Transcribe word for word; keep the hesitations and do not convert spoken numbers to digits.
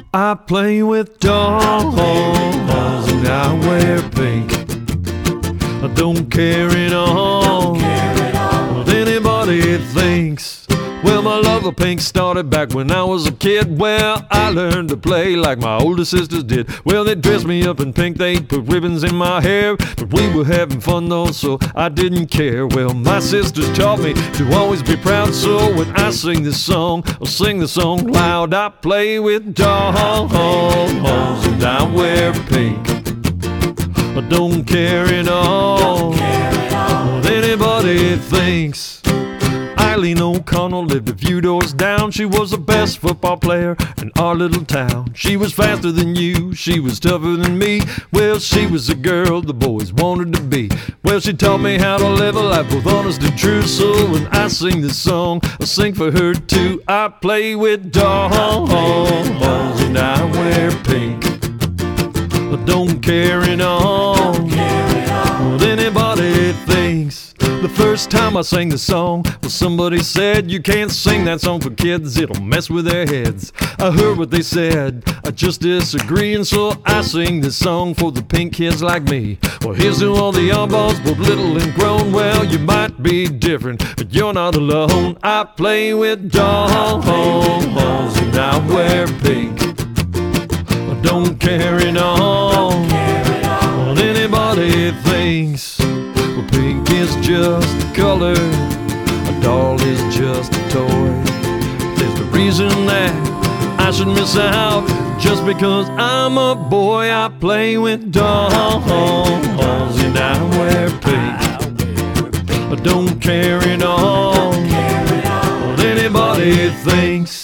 I play with dolls and I wear pink. I don't care at all what anybody thinks. Well, my love of pink started back when I was a kid. Well, I learned to play like my older sisters did. Well, they dressed me up in pink, they'd put ribbons in my hair, but we were having fun though, so I didn't care. Well, my sisters taught me to always be proud, so when I sing this song, I'll sing the song loud. I play with dolls and I wear pink. I don't care at all what anybody thinks. Eileen O'Connell lived a few doors down. She was the best football player in our little town. She was faster than you, she was tougher than me. Well, she was the girl the boys wanted to be. Well, she taught me how to live a life both honest and true. So when I sing this song, I sing for her too. I play with dolls and I wear pink. I don't care at all what anybody thinks. The first time I sang the song, well, somebody said, you can't sing that song for kids, it'll mess with their heads. I heard what they said, I just disagree, and so I sing this song for the pink kids like me. Well, here's to all the oddballs, both little and grown. Well, you might be different, but you're not alone. I play with dolls and I wear pink. I don't care at all what anybody thinks. Well, pink is just a color, a doll is just a toy. There's no reason that I should miss out just because I'm a boy. I play with dolls and I wear pink. I don't care at all what anybody thinks.